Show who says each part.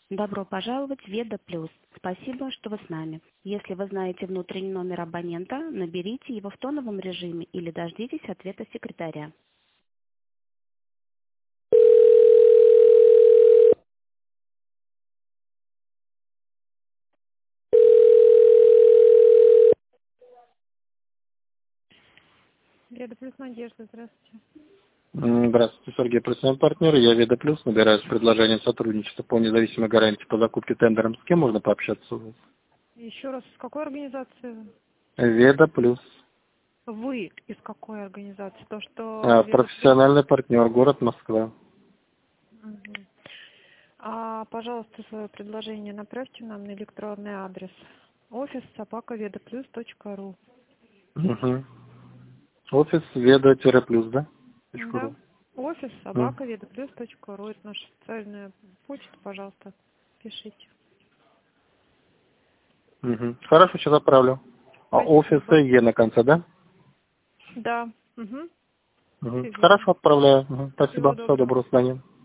Speaker 1: Добро пожаловать в Веда Плюс. Спасибо, что вы с нами. Если вы знаете внутренний номер абонента, наберите его в тоновом режиме или дождитесь ответа секретаря. Веда Плюс, Надежда, здравствуйте.
Speaker 2: Здравствуйте, Сергей, профессиональный партнер. Я Веда Плюс, набираюсь предложение сотрудничества по независимой гарантии по закупке тендером. С кем можно пообщаться у вас?
Speaker 1: Еще раз, из какой организации?
Speaker 2: Веда Плюс.
Speaker 1: Вы из какой организации? То, что Веда Плюс?
Speaker 2: Профессиональный партнер, город Москва.
Speaker 1: Мгм. Пожалуйста, свое предложение направьте нам на электронный адрес office@vedaplus.ru.
Speaker 2: Угу. Офис Веда-Плюс, да?
Speaker 1: Да.
Speaker 2: .ру.
Speaker 1: office@vedaplus.ru. Это наша социальная почта, пожалуйста, пишите.
Speaker 2: Угу. Хорошо, сейчас отправлю. Офис
Speaker 1: Спасибо.
Speaker 2: Е на конце, да?
Speaker 1: Да. Угу.
Speaker 2: Угу. Хорошо, отправляю. Угу.
Speaker 1: Всего
Speaker 2: Спасибо, всего
Speaker 1: доброго.
Speaker 2: доброго, до свидания.